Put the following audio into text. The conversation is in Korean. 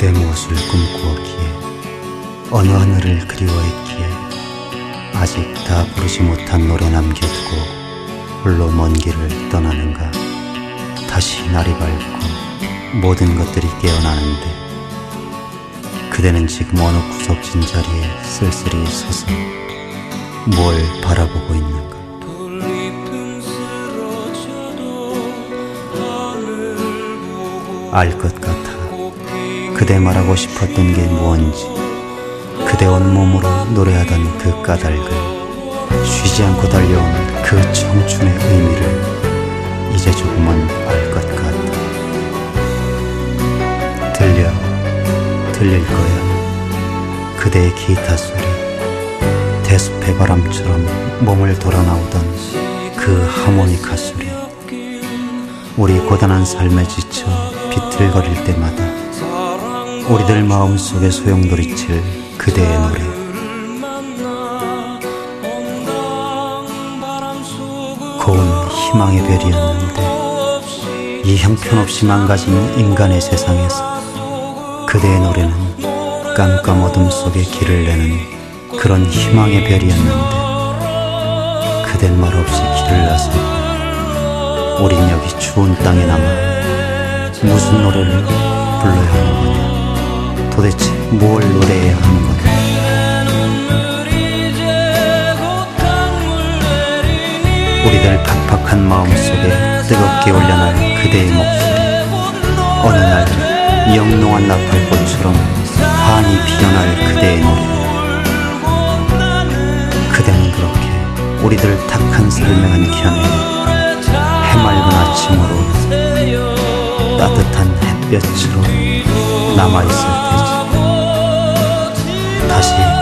그대 무엇을 꿈꾸었기에 어느 하늘을 그리워했기에 아직 다 부르지 못한 노래 남겨두고 홀로 먼 길을 떠나는가. 다시 날이 밝고 모든 것들이 깨어나는데 그대는 지금 어느 구석진 자리에 쓸쓸히 서서 뭘 바라보고 있는가. 알 것 같아. 그대 말하고 싶었던 게 무언지, 그대 온몸으로 노래하던 그 까닭을, 쉬지 않고 달려온 그 청춘의 의미를 이제 조금은 알 것 같아. 들릴 거야. 그대의 기타 소리, 대숲의 바람처럼 몸을 돌아 나오던 그 하모니카 소리. 우리 고단한 삶에 지쳐 비틀거릴 때마다 우리들 마음속에 소용돌이칠 그대의 노래. 고운 희망의 별이었는데 이 형편없이 망가진 인간의 세상에서 그대의 노래는 깜깜 어둠 속에 길을 내는 그런 희망의 별이었는데 그댄 말없이 길을 나서 우린 여기 추운 땅에 남아 무슨 노래를 불러야 하는 거냐. 도대체 뭘 노래해야 하는 거냐. 우리들 팍팍한 마음속에 뜨겁게 올려날 그대의 목소리. 어느 날 영롱한 나팔꽃처럼 환히 피어날 그대의 노래. 그대는 그렇게 우리들 탁한 삶의 한켠에 해맑은 아침으로 따뜻한 햇볕으로 남아있을 테지. 다시